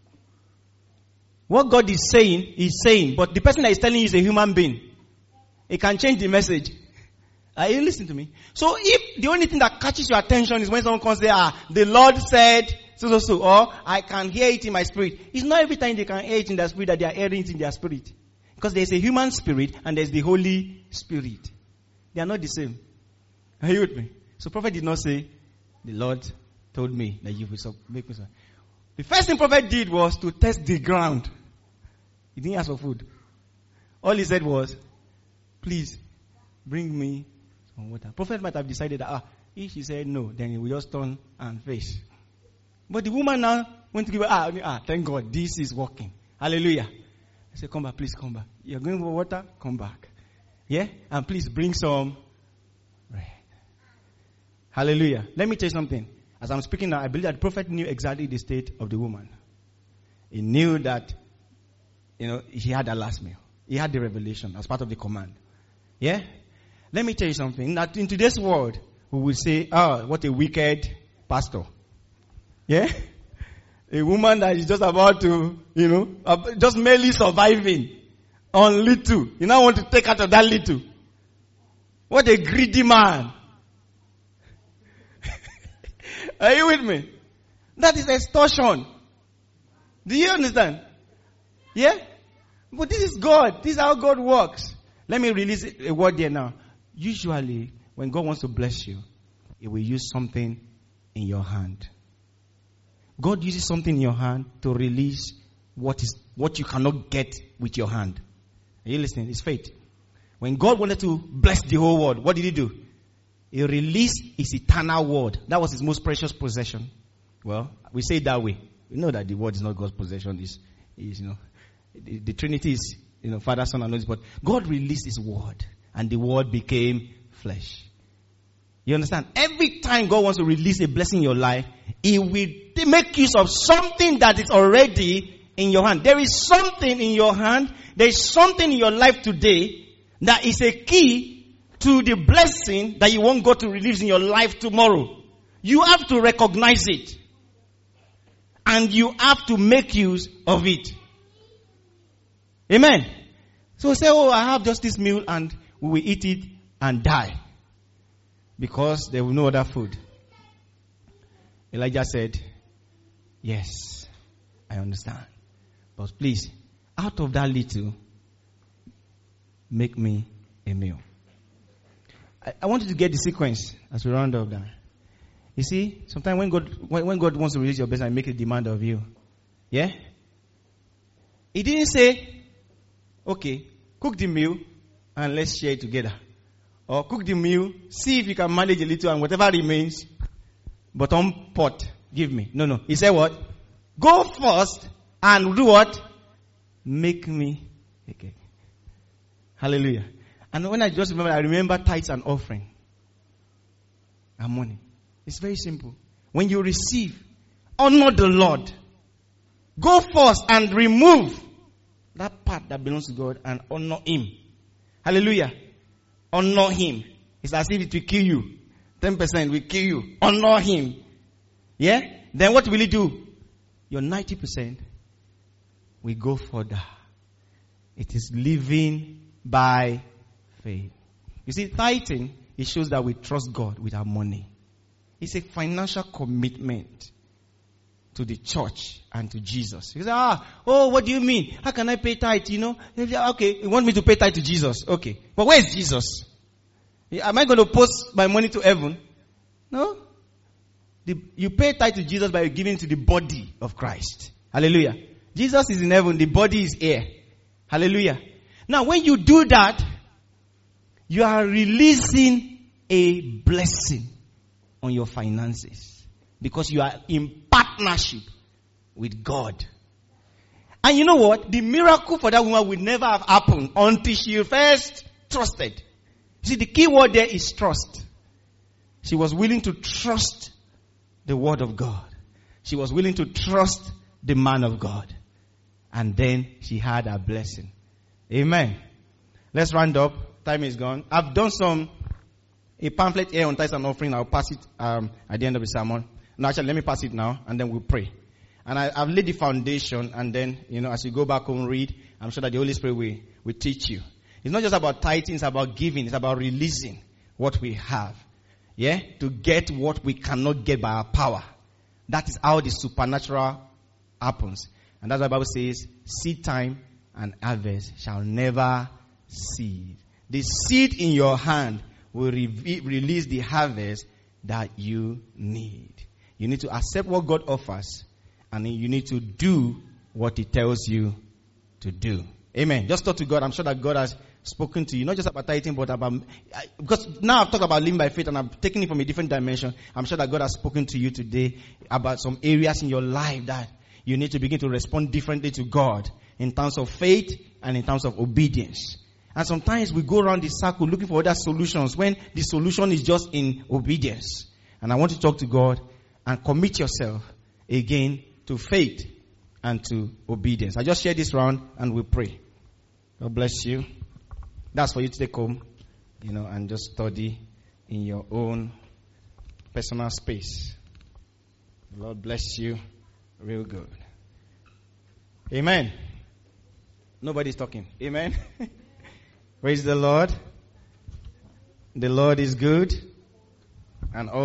What God is saying, is saying, but the person that is telling you is a human being. It can change the message. Are you listening to me? So if the only thing that catches your attention is when someone comes and says, ah, the Lord said, so, so, so, or I can hear it in my spirit. It's not every time they can hear it in their spirit that they are hearing it in their spirit. Because there's a human spirit and there's the Holy Spirit. They are not the same. Are you with me? So prophet did not say, the Lord told me that you will make me so. The first thing prophet did was to test the ground. He didn't ask for food. All he said was, please bring me some water. Prophet might have decided that, ah, if she said no, then he will just turn and face. But the woman now went to give her, ah, ah, thank God, this is working. Hallelujah. I said, come back, please come back. You're going for water? Come back. Yeah? And please bring some bread. Hallelujah. Let me tell you something. As I'm speaking now, I believe that the prophet knew exactly the state of the woman. He knew that, you know, he had her last meal. He had the revelation as part of the command. Yeah? Let me tell you something. That in today's world, we will say, oh, what a wicked pastor. Yeah? A woman that is just about to, you know, just merely surviving on little. You now want to take out of that little. What a greedy man. Are you with me? That is extortion. Do you understand? Yeah? But this is God. This is how God works. Let me release a word there now. Usually, when God wants to bless you, He will use something in your hand. God uses something in your hand to release what is what you cannot get with your hand. Are you listening? It's faith. When God wanted to bless the whole world, what did He do? He released His eternal word. That was His most precious possession. Well, we say it that way. We know that the word is not God's possession. Is is you know the, the Trinity is you know Father, Son, and Holy Spirit. But God released His word, and the word became flesh. You understand? Every time God wants to release a blessing in your life, He will make use of something that is already in your hand. There is something in your hand. There is something in your life today that is a key to the blessing that you want God to release in your life tomorrow. You have to recognize it. And you have to make use of it. Amen. So say, oh, I have just this meal and we will eat it and die. Because there will be no other food. Elijah said, yes, I understand. But please, out of that little, make me a meal. I, I want you to get the sequence as we round up that. You see, sometimes when God when, when God wants to release your blessing and make a demand of you, yeah? He didn't say, okay, cook the meal and let's share it together. Or cook the meal, see if you can manage a little and whatever remains, bottom pot, give me. No, no. He said what? Go first and do what? Make me okay. Hallelujah. And when I just remember, I remember tithes and offering and money. It's very simple. When you receive, honor the Lord. Go first and remove that part that belongs to God and honor Him. Hallelujah. Honor Him. It's as if it will kill you. ten percent will kill you. Honor Him. Yeah? Then what will He do? Your ninety percent will go further. It is living by faith. You see, tithing, it shows that we trust God with our money. It's a financial commitment to the church and to Jesus. You say, ah, oh, what do you mean? How can I pay tithe? You know, okay, you want me to pay tithe to Jesus? Okay. But where is Jesus? Am I going to post my money to heaven? No. The, you pay tithe to Jesus by giving to the body of Christ. Hallelujah. Jesus is in heaven. The body is here. Hallelujah. Now, when you do that, you are releasing a blessing on your finances. Because you are in partnership with God. And you know what? The miracle for that woman would never have happened until she first trusted. See, the key word there is trust. She was willing to trust the word of God. She was willing to trust the man of God. And then she had a blessing. Amen. Let's round up. Time is gone. I've done some, a pamphlet here on tithes and offering. I'll pass it um, at the end of the sermon. No, actually, let me pass it now, and then we'll pray. And I, I've laid the foundation, and then, you know, as you go back home, read, I'm sure that the Holy Spirit will, will teach you. It's not just about tithing, it's about giving. It's about releasing what we have. Yeah? To get what we cannot get by our power. That is how the supernatural happens. And that's why the Bible says, seed time and harvest shall never cease. The seed in your hand will re- release the harvest that you need. You need to accept what God offers, and you need to do what He tells you to do. Amen. Just talk to God. I'm sure that God has spoken to you, not just about tithing, but about, because now I've talked about living by faith and I've taken it from a different dimension. I'm sure that God has spoken to you today about some areas in your life that you need to begin to respond differently to God in terms of faith and in terms of obedience. And sometimes we go around the circle looking for other solutions when the solution is just in obedience. And I want to talk to God and commit yourself again to faith and to obedience. I just share this round and we'll pray. God bless you. That's for you to take home, you know, and just study in your own personal space. The Lord bless you real good. Amen. Nobody's talking. Amen. Praise the Lord. The Lord is good and all.